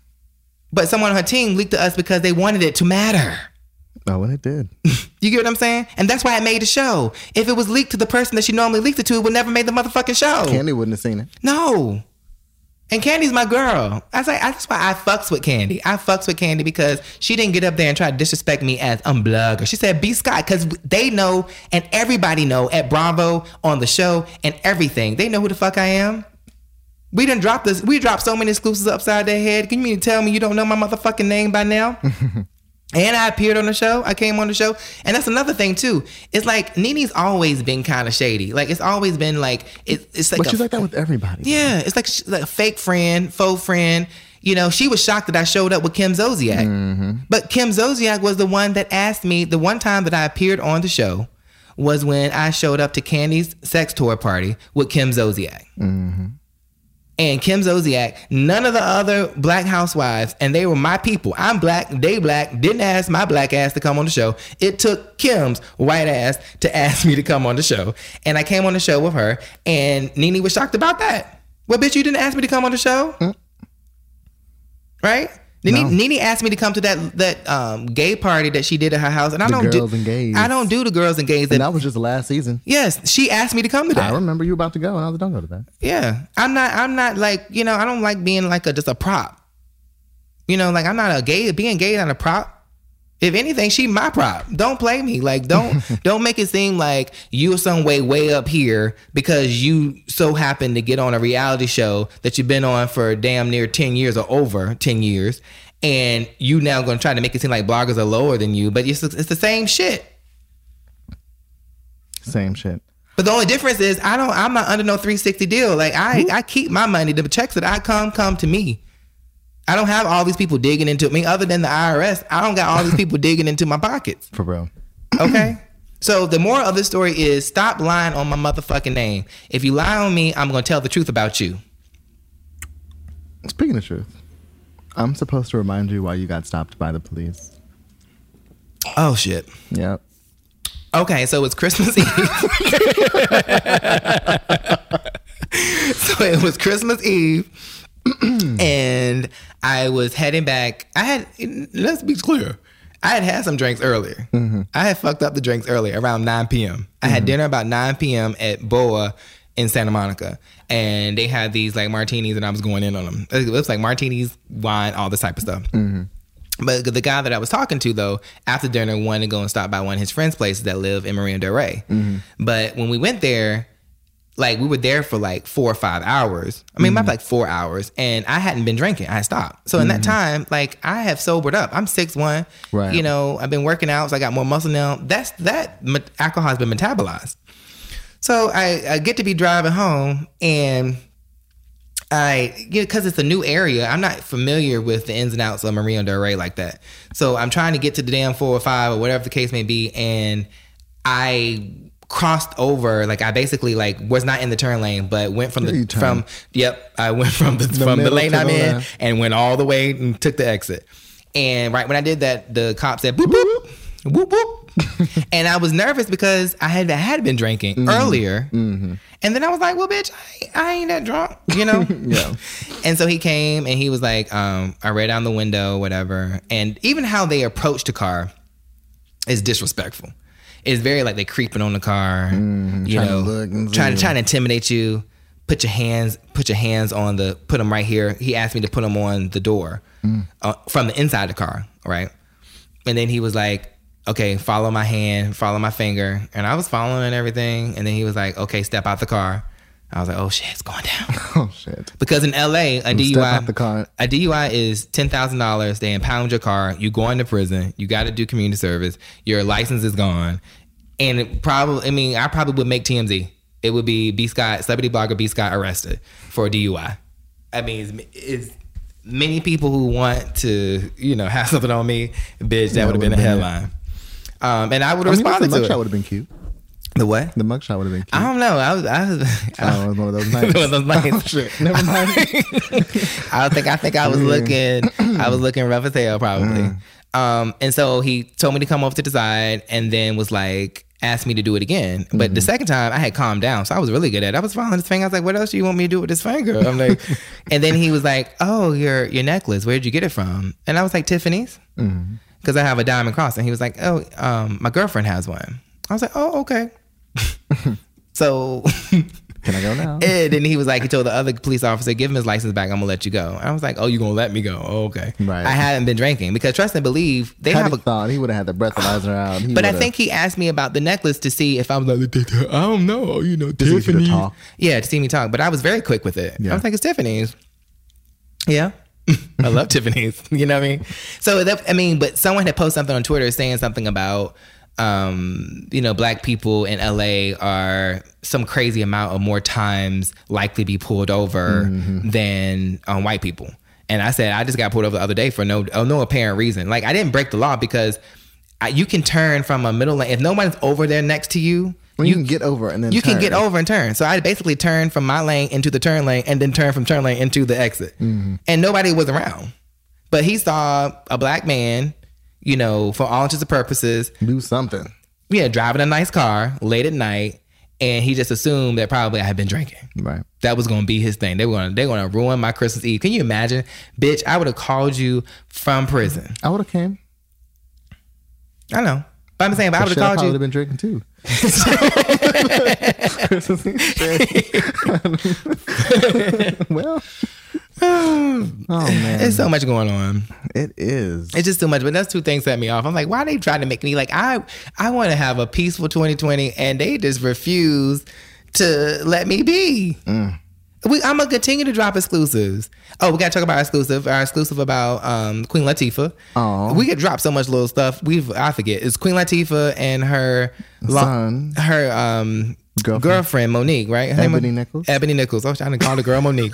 But someone on her team leaked to us because they wanted it to matter. Oh, well, it did. You get what I'm saying? And that's why it made the show. If it was leaked to the person that she normally leaked it to, it would never made the motherfucking show. Candy wouldn't have seen it. No. And Candy's my girl. I was like, that's why I fucks with Candy. I fucks with Candy because she didn't get up there and try to disrespect me as I'm blogger. She said, B. Scott, because they know, and everybody know at Bravo, on the show, and everything. They know who the fuck I am. We done dropped this. We dropped so many exclusives upside their head. Can you mean to tell me you don't know my motherfucking name by now? And I appeared on the show. I came on the show. And that's another thing, too. It's like, Nene's always been kind of shady. Like, it's always been like, it, it's like. But a, she's like that with everybody. Yeah. It's like, like a fake friend, faux friend. You know, she was shocked that I showed up with Kim Zolciak. Mm-hmm. But Kim Zolciak was the one that asked me, the one time that I appeared on the show was when I showed up to Candy's sex tour party with Kim Zolciak. Mm-hmm. And Kim Zolciak, none of the other black housewives, and they were my people. I'm black, they black, didn't ask my black ass to come on the show. It took Kim's white ass to ask me to come on the show. And I came on the show with her, and Nene was shocked about that. Well, bitch, you didn't ask me to come on the show? Mm. Right? Nene, no. Nene asked me to come to that that um, gay party that she did at her house, and I the don't girls do and gays. I don't do the girls and gays. That, and that was just last season. Yes, she asked me to come to that. I remember you were about to go, and I was like, don't go to that. Yeah, I'm not. I'm not like you know. I don't like being like a just a prop. You know, like I'm not a gay. Being gay not a prop. If anything, she my prop. Don't play me. Like don't don't make it seem like you're some way way up here because you so happen to get on a reality show that you've been on for damn near ten years or over ten years. And you now going to try to make it seem like bloggers are lower than you, but it's it's the same shit. Same shit. But the only difference is I don't. I'm not under no three sixty deal. Like I, I keep my money. The checks that I come come to me. I don't have all these people digging into me. Other than the I R S, I don't got all these people digging into my pockets. For real. Okay. So the moral of the story is stop lying on my motherfucking name. If you lie on me, I'm going to tell the truth about you. Speaking of truth. I'm supposed to remind you why you got stopped by the police. Oh, shit. Yep. Okay, so it's Christmas Eve. So it was Christmas Eve. And I was heading back. I had, let's be clear. I had had some drinks earlier. Mm-hmm. I had fucked up the drinks earlier, around nine p.m. Mm-hmm. I had dinner about nine p.m. at Boa in Santa Monica. And they had these like martinis and I was going in on them. It was like martinis, wine, all this type of stuff. Mm-hmm. But the guy that I was talking to though, after dinner wanted to go and stop by one of his friends' places that live in Marina Del Rey. Mm-hmm. But when we went there, like we were there for like four or five hours. I mean, mm-hmm. maybe like four hours. And I hadn't been drinking. I had stopped. So in mm-hmm. that time, like I have sobered up. I'm six one. Right. You know, I've been working out, so I got more muscle now. That's that alcohol has been metabolized. So I, I get to be driving home and I, you know, because it's a new area, I'm not familiar with the ins and outs of Marina Del Rey like that. So I'm trying to get to the damn four or five or whatever the case may be. And I crossed over, like I basically like was not in the turn lane, but went from the, from, yep, I went from the, the from the lane I'm in left. And went all the way and took the exit. And right when I did that, the cop said, boop, boop, whoop, whoop. And I was nervous because I had I had been drinking mm-hmm. earlier. Mm-hmm. And then I was like, well, bitch, I, I ain't that drunk, you know? Yeah. And so he came and he was like, um, I read down the window, whatever. And even how they approached the car is disrespectful. it's very like they creeping on the car, Mm, you trying to know, look and trying to see. trying to intimidate you. Put your hands, put your hands on the, put them right here. He asked me to put them on the door Mm. uh, from the inside of the car, right? And then he was like, okay, follow my hand, follow my finger. And I was following everything. And then he was like, okay, step out the car. I was like, oh shit, it's going down. Oh shit. Because in L A, a D U I, Step out the car. a D U I is ten thousand dollars. They impound your car. You go into prison. You got to do community service. Your license is gone. And it probably, I mean, I probably would make T M Z. It would be B. Scott, celebrity blogger B. Scott arrested for a D U I. I mean, it's, it's many people who want to, you know, have something on me, bitch, that Yeah, would have been a would've been headline. Um, and I would I have mean, the responded to mugshot it. would have been cute. The what? The mugshot would have been cute. I don't know. I was, I was, I Oh, it was one of those nights. One of those nights. Oh, shit. Never mind. I think I think I was looking I was looking rough as hell probably. Um, and so he told me to come over to the side and then was like asked me to do it again. But Mm-hmm. the second time I had calmed down, so I was really good at it. I was following his finger. I was like, "What else do you want me to do with this finger?" I'm like, and then he was like, "Oh, your your necklace. Where did you get it from?" And I was like, "Tiffany's," because Mm-hmm. I have a diamond cross. And he was like, "Oh, um, my girlfriend has one." I was like, "Oh, okay." So Can I go now? and then he was like, he told the other police officer, give him his license back. I'm gonna let you go. And I was like, oh, you gonna let me go? Oh, okay. Right. I hadn't been drinking because trust and believe they Had have he a. thought he would have had the breathalyzer out. He But I would've- think he asked me about the necklace to see if I was like, I don't know, you know, Just to get you to Tiffany. talk. Yeah, to see me talk. But I was very quick with it. Yeah. I was like, it's Tiffany's. Yeah. I love Tiffany's. You know what I mean? So that, I mean, but someone had posted something on Twitter saying something about, um, you know, black people in L A are some crazy amount of more times likely to be pulled over Mm-hmm. than um, white people. And I said, I just got pulled over the other day for no, oh, no apparent reason. Like I didn't break the law because I, you can turn from a middle lane. If no one's over there next to you, Well, you, can get over and then you can turn. get over and turn. So I basically turned from my lane into the turn lane and then turned from turn lane into the exit. Mm-hmm. And nobody was around. But he saw a black man, you know, for all intents and purposes, Do something. yeah, driving a nice car late at night. And he just assumed that probably I had been drinking. Right. That was going to be his thing. They were going to they were going to ruin my Christmas Eve. Can you imagine? Bitch, I would have called you from prison. I would have came. I know. But I'm saying, but I would Shit, have I called probably you. would have been drinking too. Well, oh man, There's so much going on. it is. It's just too much, but that's two things set me off. I'm like, why are they trying to make me like I I want to have a peaceful twenty twenty and they just refuse to let me be. We, I'm gonna continue to drop exclusives. Oh, we gotta talk about our exclusive. Our exclusive about um, Queen Latifah. Aw. We could drop so much little stuff. We've I forget. It's Queen Latifah and her lo- Son. her um, Girlfriend. girlfriend. Monique, right? Her name Ebony was- Nichols? Ebony Nichols. I was trying to call the girl Monique.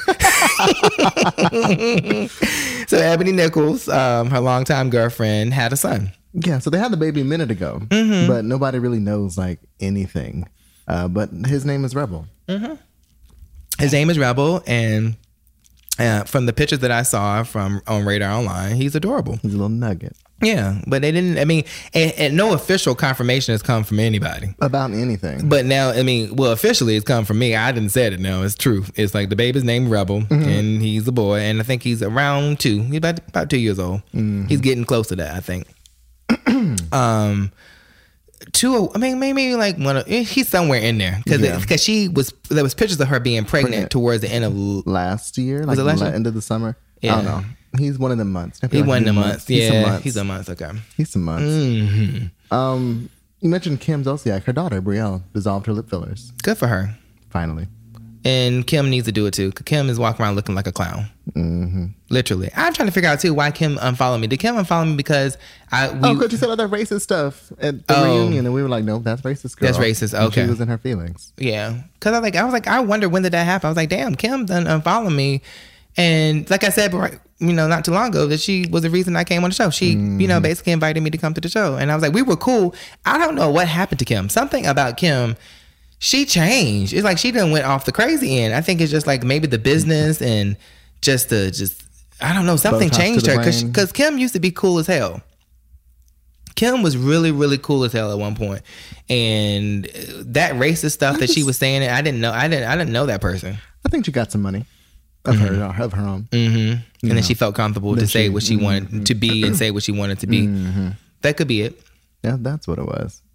So Ebony Nichols, um, her longtime girlfriend, had a son. Yeah, so they had the baby a minute ago, Mm-hmm. but nobody really knows like anything. Uh, but his name is Rebel. His name is Rebel, and uh, from the pictures that I saw from on Radar Online, he's adorable. He's a little nugget Yeah, but they didn't. I mean, and, and no official confirmation has come from anybody. about anything. But now, I mean, well, officially it's come from me. I didn't say it. No, it's true. It's like the baby's named Rebel, and he's a boy, and I think he's around two. He's about about two years old. He's getting close to that, I think. um, two. I mean, maybe like one. Of, he's somewhere in there because Yeah. because she was. There was pictures of her being pregnant, Pregnant. towards the end of. Last year, like it last the year? end of the summer. Yeah. I don't know. He's one of the months. I feel He like won he's the a months. He's some Yeah, months. he's a month. Okay. He's some months. Mm-hmm. Um, you mentioned Kim Zolciak. Her daughter Brielle dissolved her lip fillers. Good for her. Finally. And Kim needs to do it too. 'Cause Kim is walking around looking like a clown. Mm-hmm. Literally. I'm trying to figure out too why Kim unfollowed me. Did Kim unfollow me because I we, Oh, because you said all that racist stuff at the Oh. reunion, and we were like, "No, that's racist, girl." That's racist, And okay. she was in her feelings. yeah. Because I was like I was like I wonder when did that happen. I was like damn Kim done unfollow me, and like I said, right, you know, not too long ago that she was the reason I came on the show. She you know basically invited me to come to the show, and I was like we were cool. I don't know what happened to Kim. Something about Kim. She changed. It's like she done went off the crazy end. I think it's just like maybe the business and just the just I don't know something Botox to changed the her because brain. because Kim used to be cool as hell. Kim was really really cool as hell at one point, and that racist stuff that she was saying, I didn't know. I didn't. I didn't know that person. I think she got some money of her of her own. Mm-hmm. And then she felt comfortable to Then say she- what she wanted to be and say what she wanted to be. That could be it. Yeah, that's what it was.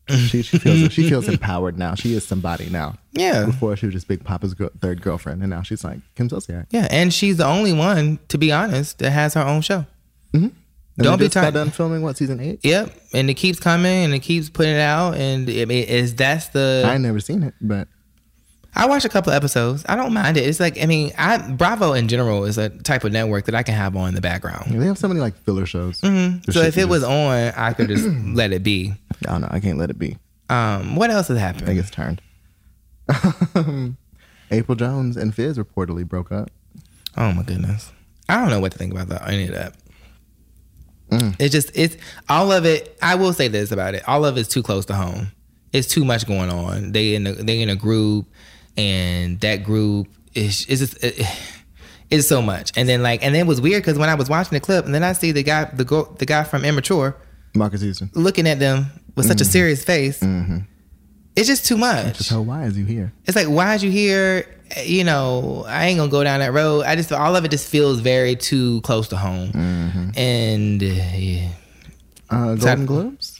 She, she feels she feels empowered now. She is somebody now. Yeah. Before she was just Big Papa's girl, third girlfriend, and now she's like Kim Zolciak. Yeah, and she's the only one, to be honest, that has her own show. Mm-hmm. Don't be just got tired. done filming what season eight? Yep, and it keeps coming and it keeps putting it out, and it, it is that's the. I ain't never seen it, but I watched a couple episodes. I don't mind it. It's like I mean, I Bravo in general is a type of network that I can have on in the background. they have so many like filler shows. Mm-hmm. So if it was on, I could just let it be. I don't know. I can't let it be. Um, what else has I happened? think it's turned. April Jones and Fizz reportedly broke up. Oh my goodness, I don't know what to think about that. Any of that. Mm. It's just it's all of it. I will say this about it: all of it's too close to home. It's too much going on. They in a, they in a group, and that group is is just it, it's so much. And then like and then it was weird because when I was watching the clip, and then I see the guy the go, the guy from Immature, Marcus Houston, looking at them with such mm-hmm. a serious face. Mm-hmm. It's just too much. It's just how why is you here? It's like why is you here? You know, I ain't gonna go down that road. I just all of it just feels very too close to home. Mm-hmm. And uh, yeah. Uh, Golden Globes.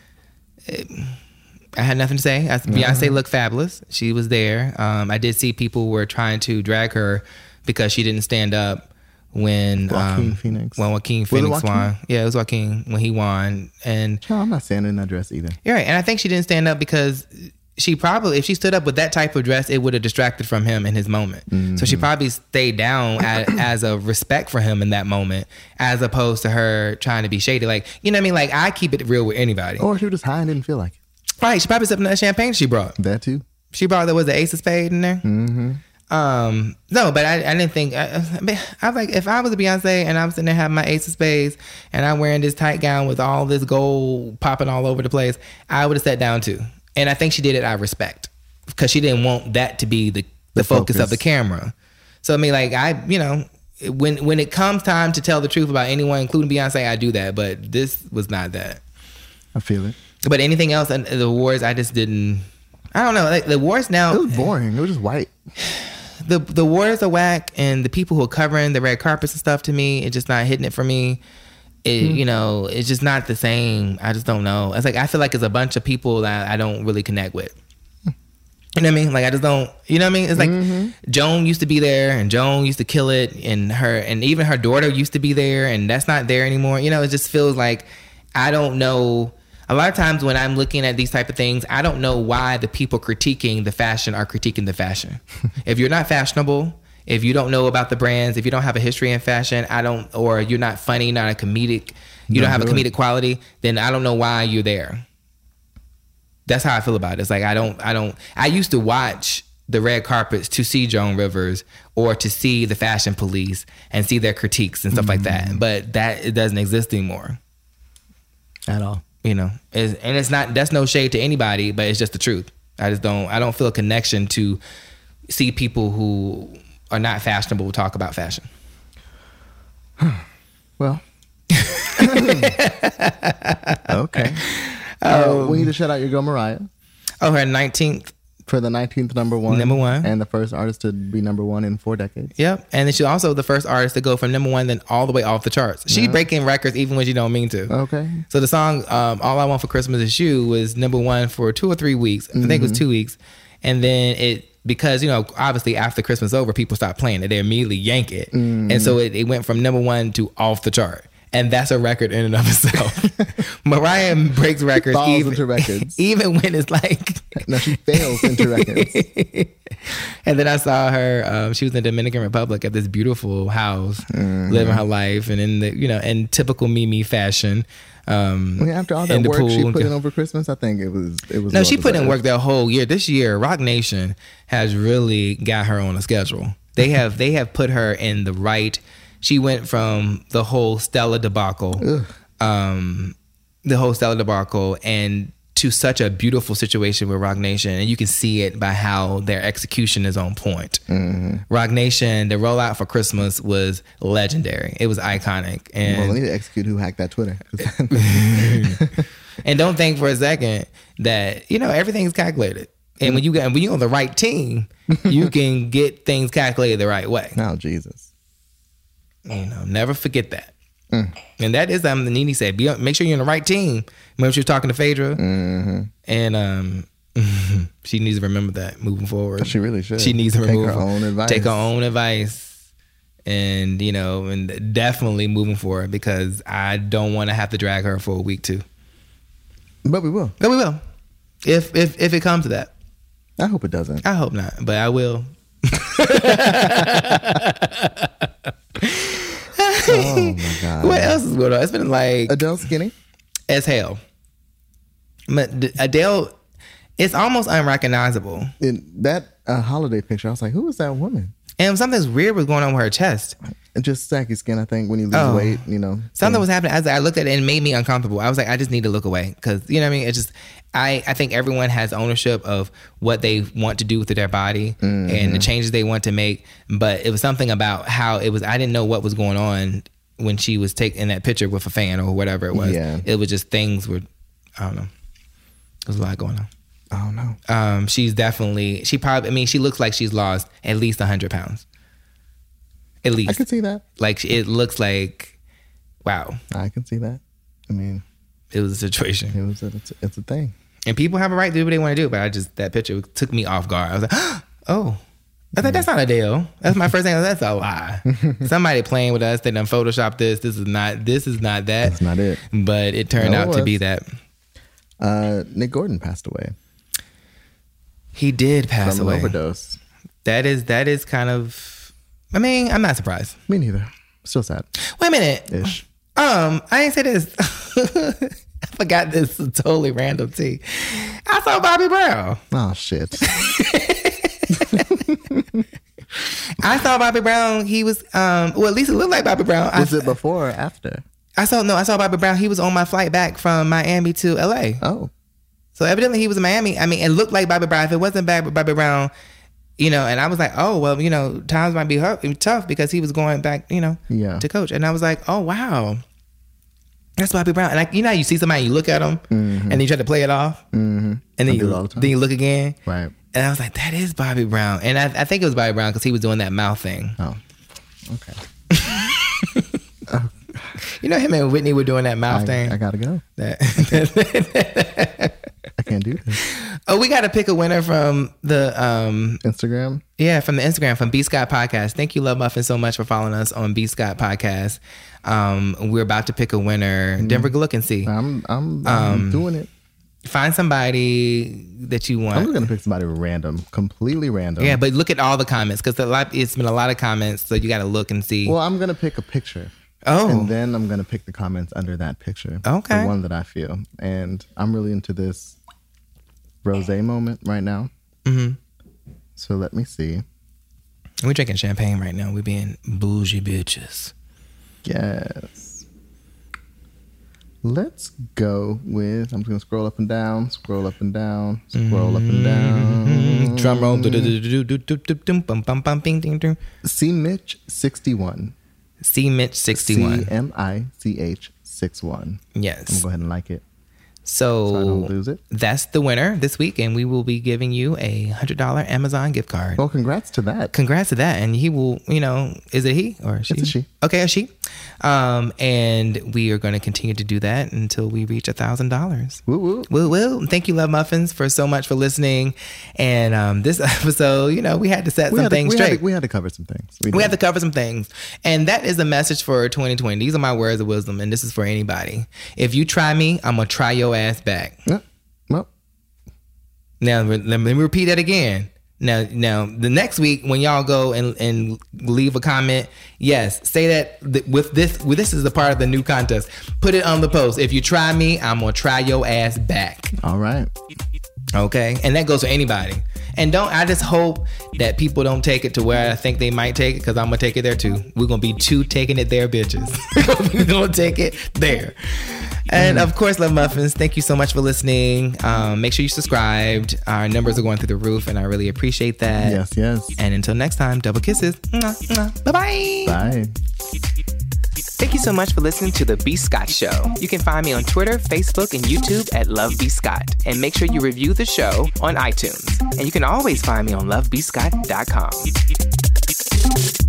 I had nothing to say. I, Beyonce looked fabulous. She was there. Um, I did see people were trying to drag her because she didn't stand up when Joaquin um, Phoenix. When Joaquin Was it Phoenix Joaquin? won. Yeah, it was Joaquin when he won. And No, I'm not standing in that dress either. you're right. And I think she didn't stand up because she probably, if she stood up with that type of dress, it would have distracted from him in his moment. Mm-hmm. So she probably stayed down as, as a respect for him in that moment, as opposed to her trying to be shady. Like, you know what I mean? Like, I keep it real with anybody. Or she was just high and didn't feel like it. Right. She probably sipping that champagne she brought. That too. She brought, there was an ace of spade in there. Mm-hmm. Um, no, but I, I didn't think, I, I, I like, if I was a Beyonce and I'm sitting there having my ace of spades and I'm wearing this tight gown with all this gold popping all over the place, I would have sat down too. And I think she did it out of respect because she didn't want that to be the, the, the focus. focus of the camera. So I mean, like I, you know, when, when it comes time to tell the truth about anyone, including Beyonce, I do that, but this was not that. I feel it. But anything else in the awards, I just didn't, I don't know. Like the awards now. It was boring. It was just white. The the awards are whack, and the people who are covering the red carpets and stuff, to me, it's just not hitting it for me. It, mm-hmm. You know, it's just not the same. I just don't know. It's like I feel like it's a bunch of people that I don't really connect with. You know what I mean? Like I just don't. You know what I mean? It's like mm-hmm. Joan used to be there, and Joan used to kill it, and her, and even her daughter used to be there, and that's not there anymore. You know, it just feels like I don't know. A lot of times when I'm looking at these type of things, I don't know why the people critiquing the fashion are critiquing the fashion. If you're not fashionable, if you don't know about the brands, if you don't have a history in fashion, I don't, or you're not funny, not a comedic, you don't have a comedic quality, then I don't know why you're there. That's how I feel about it. It's like I don't, I don't. I used to watch the red carpets to see Joan Rivers or to see the Fashion Police and see their critiques and stuff mm-hmm. like that. But that it doesn't exist anymore at all. You know, it's, and it's not, that's no shade to anybody, but it's just the truth. I just don't, I don't feel a connection to see people who are not fashionable talk about fashion. Well, okay. Uh, we need to shout out your girl Mariah. Oh, her nineteenth. For the nineteenth number one. Number one. And the first artist to be number one in four decades. Yep. And then she's also the first artist to go from number one then all the way off the charts. She's yeah. breaking records even when she don't mean to. Okay. So the song um, All I Want for Christmas Is You was number one for two or three weeks. I mm-hmm. think it was two weeks. And then it, because, you know, obviously after Christmas over, people stop playing it. They immediately yank it. Mm-hmm. And so it, it went from number one to off the chart. And that's a record in and of itself. Mariah breaks records, falls even, into records, even when it's like no, she fails into records. And then I saw her; um, she was in the Dominican Republic at this beautiful house, mm-hmm. living her life, and in the you know, in typical Mimi fashion. Um, I mean, after all that work she put in over Christmas, I think it was it was. No, she put in work that whole year. This year, Rock Nation has really got her on a schedule. They have they have put her in the right. She went from the whole Stella debacle, um, the whole Stella debacle, and to such a beautiful situation with Rock Nation. And you can see it by how their execution is on point. Mm-hmm. Rock Nation, the rollout for Christmas was legendary. It was iconic. And well, we need to execute who hacked that Twitter. And don't think for a second that, you know, everything's calculated. And when you got, when you're on the right team, you can get things calculated the right way. Oh, Jesus. You know, never forget that. Mm. And that is something that Nene said. Be, make sure you're in the right team. Remember she was talking to Phaedra? Mm-hmm. And um, she needs to remember that moving forward. She really should. She needs to take remove, her own advice. Take her own advice. And, you know, and definitely moving forward because I don't want to have to drag her for a week too. But we will. But we will. If if if it comes to that. I hope it doesn't. I hope not, but I will. Oh my God. What else is going on? It's been like Adele skinny as hell. But Adele, it's almost unrecognizable. in that uh, holiday picture. I was like, who is that woman? And something's weird was going on with her chest. And just saggy skin. I think when you lose Oh. weight, you know, Something things- was happening. As I looked at it, and it made me uncomfortable. I was like, I just need to look away because you know what I mean. It just, I, I think everyone has ownership of what they want to do with their body Mm-hmm. and the changes they want to make. But it was something about how it was. I didn't know what was going on when she was taking that picture with a fan or whatever it was. Yeah. It was just things were, I don't know. There's a lot going on. Oh no. Um, she's definitely. She probably. I mean, she looks like she's lost at least a hundred pounds. At least I can see that. like it looks like, wow, I can see that. I mean, it was a situation. it was a, it's, a, it's a thing. And people have a right to do what they want to do, but I just, that picture took me off guard. I was like, oh, I thought that's not Adele. That's my first thing. That's a lie. Somebody playing with us. They done Photoshopped this. This is not, this is not that. That's not it. But it turned No, it out to was. be that. Uh, Nick Gordon passed away He did pass from away. an overdose. That is, that is kind of, I mean, I'm not surprised. Me neither. Still sad. Wait a minute. Ish. Um, I ain't say this. I forgot this totally random tea. I saw Bobby Brown. Oh shit. I saw Bobby Brown. He was, um, well, at least it looked like Bobby Brown. Was I, it before or after? I saw, no, I saw Bobby Brown. He was on my flight back from Miami to L A. Oh. So evidently he was in Miami. I mean, it looked like Bobby Brown. If it wasn't Bobby Bobby Brown, you know, and I was like, oh, well, you know, times might be hu- tough because he was going back, you know, Yeah. to coach. And I was like, oh, wow. That's Bobby Brown. And like, you know how you see somebody, you look at them, and then you try to play it off, Mm-hmm. and then I do you, it all the time. then you look again. Right. And I was like, that is Bobby Brown. And I, I think it was Bobby Brown because he was doing that mouth thing. Oh. Okay. You know, him and Whitney were doing that mouth I, thing. I gotta go. That- I can't do this. oh, we got to pick a winner from the um Instagram. yeah from the Instagram from B Scott Podcast. Thank you, Love Muffin, so much for following us on B Scott Podcast. Um, we're about to pick a winner. Denver, go look and see. I'm I'm, I'm Um, doing it. Find somebody that you want. I'm just gonna pick somebody random, completely random. Yeah, but look at all the comments because a lot. It's been a lot of comments, so you got to look and see. Well, I'm gonna pick a picture. Oh. And then I'm gonna pick the comments under that picture. Okay. The one that I feel, and I'm really into this rosé moment right now. Mm-hmm. So let me see. We're drinking champagne right now. We're being bougie bitches. Yes. Let's go with. I'm just gonna scroll up and down, scroll up and down, scroll up and down. Drum roll. Bum, bum, bum, bing, ding, ding. C Mitch sixty-one. C Mitch sixty-one. C M I C H sixty-one. I'm Yes. gonna go ahead and like it. So, So I don't lose it. that's the winner this week, and we will be giving you a hundred dollar Amazon gift card. Well, congrats to that. Congrats to that, and he will. You know, is it he or she? It's a she. Okay, a she. Um, and we are going to continue to do that until we reach a thousand dollars. Woo woo. Woo woo! Thank you, Love Muffins, for so much for listening. And um, this episode, you know, we had to set We some had, to, things we, had straight. to, we had to cover some things. We did. have to cover some things. And that is the message for twenty twenty. These are my words of wisdom, and this is for anybody. If you try me, I'm going to try your ass back. Yeah. Well, Now, let me repeat that again. Now, now, the next week when y'all go and, and leave a comment, yes, say that th- with this. With this is the part of the new contest. Put it on the post. If you try me, I'm going to try your ass back. all right. Okay, and that goes for anybody. And don't I just hope that people don't take it to where I think they might take it, because I'm gonna take it there too. We're gonna be two taking it there bitches. We're gonna take it there. And of course, Love Muffins, thank you so much for listening. Um, make sure you subscribed. Our numbers are going through the roof, and I really appreciate that. Yes, yes. And until next time, double kisses. Bye bye. Bye. Thank you so much for listening to The B. Scott Show. You can find me on Twitter, Facebook, and YouTube at Love B. Scott. And make sure you review the show on iTunes. And you can always find me on love b scott dot com.